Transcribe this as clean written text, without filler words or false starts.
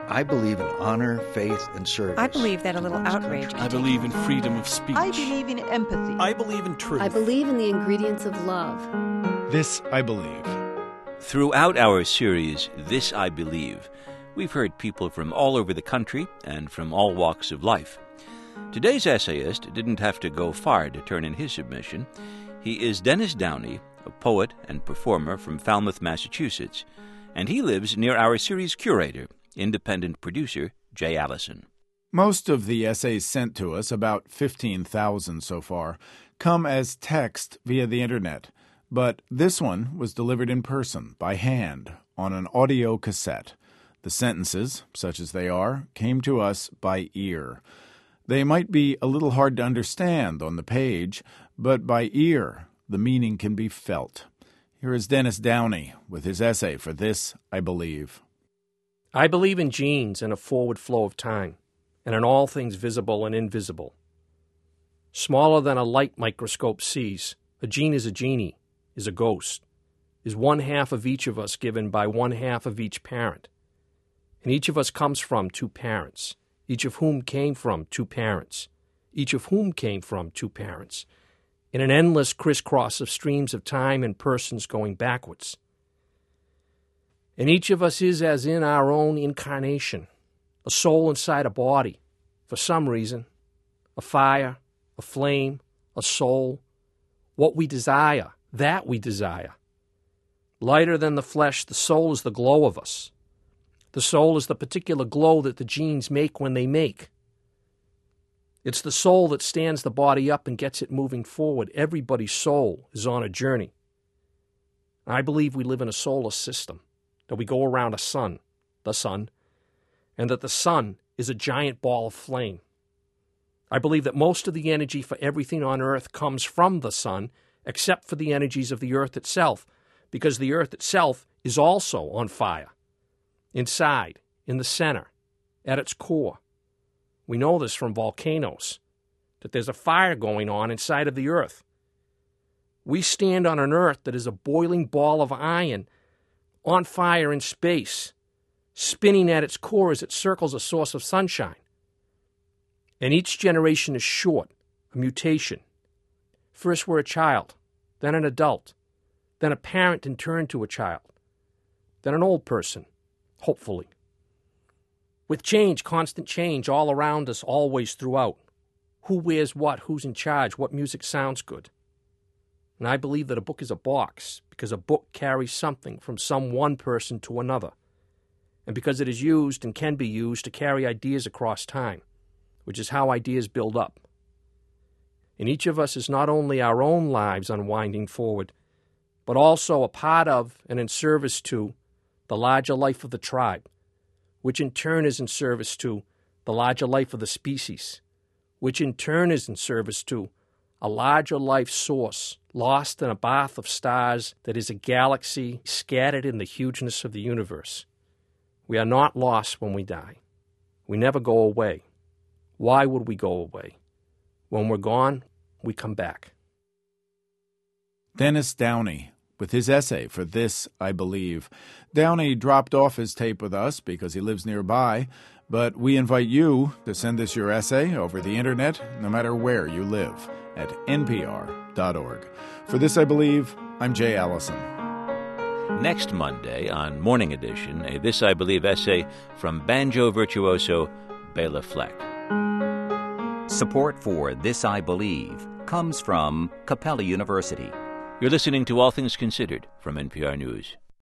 I believe in honor, faith, and service. I believe that a little outrage. I believe in freedom of speech. I believe in empathy. I believe in truth. I believe in the ingredients of love. This I believe. Throughout our series, This I Believe, we've heard people from all over the country and from all walks of life. Today's essayist didn't have to go far to turn in his submission. He is Dennis Downey, a poet and performer from Falmouth, Massachusetts, and he lives near our series curator, independent producer Jay Allison. Most of the essays sent to us, about 15,000 so far, come as text via the internet, but this one was delivered in person, by hand, on an audio cassette. The sentences, such as they are, came to us by ear. They might be a little hard to understand on the page, but by ear the meaning can be felt. Here is Dennis Downey with his essay for This I Believe. I believe in genes and a forward flow of time, and in all things visible and invisible. Smaller than a light microscope sees, a gene is a genie, is a ghost, is one half of each of us given by one half of each parent. And each of us comes from two parents, each of whom came from two parents, each of whom came from two parents, in an endless crisscross of streams of time and persons going backwards. And each of us is as in our own incarnation, a soul inside a body, for some reason, a fire, a flame, a soul, what we desire, that we desire. Lighter than the flesh, the soul is the glow of us. The soul is the particular glow that the genes make when they make. It's the soul that stands the body up and gets it moving forward. Everybody's soul is on a journey. I believe we live in a solar system, that we go around a sun, the sun, and that the sun is a giant ball of flame. I believe that most of the energy for everything on earth comes from the sun, except for the energies of the earth itself, because the earth itself is also on fire. Inside, in the center, at its core. We know this from volcanoes, that there's a fire going on inside of the earth. We stand on an earth that is a boiling ball of iron, on fire in space, spinning at its core as it circles a source of sunshine. And each generation is short, a mutation. First we're a child, then an adult, then a parent in turn to a child, then an old person, hopefully. With change, constant change all around us, always throughout. Who wears what, who's in charge, what music sounds good. And I believe that a book is a box, because a book carries something from some one person to another, and because it is used and can be used to carry ideas across time, which is how ideas build up. And each of us is not only our own lives unwinding forward, but also a part of and in service to the larger life of the tribe, which in turn is in service to the larger life of the species, which in turn is in service to a larger life source lost in a bath of stars that is a galaxy scattered in the hugeness of the universe. We are not lost when we die. We never go away. Why would we go away? When we're gone, we come back. Dennis Downey with his essay for This I Believe. Downey dropped off his tape with us because he lives nearby, but we invite you to send us your essay over the internet, no matter where you live, at npr.org. For This I Believe, I'm Jay Allison. Next Monday on Morning Edition, a This I Believe essay from banjo virtuoso Bela Fleck. Support for This I Believe comes from Capella University. You're listening to All Things Considered from NPR News.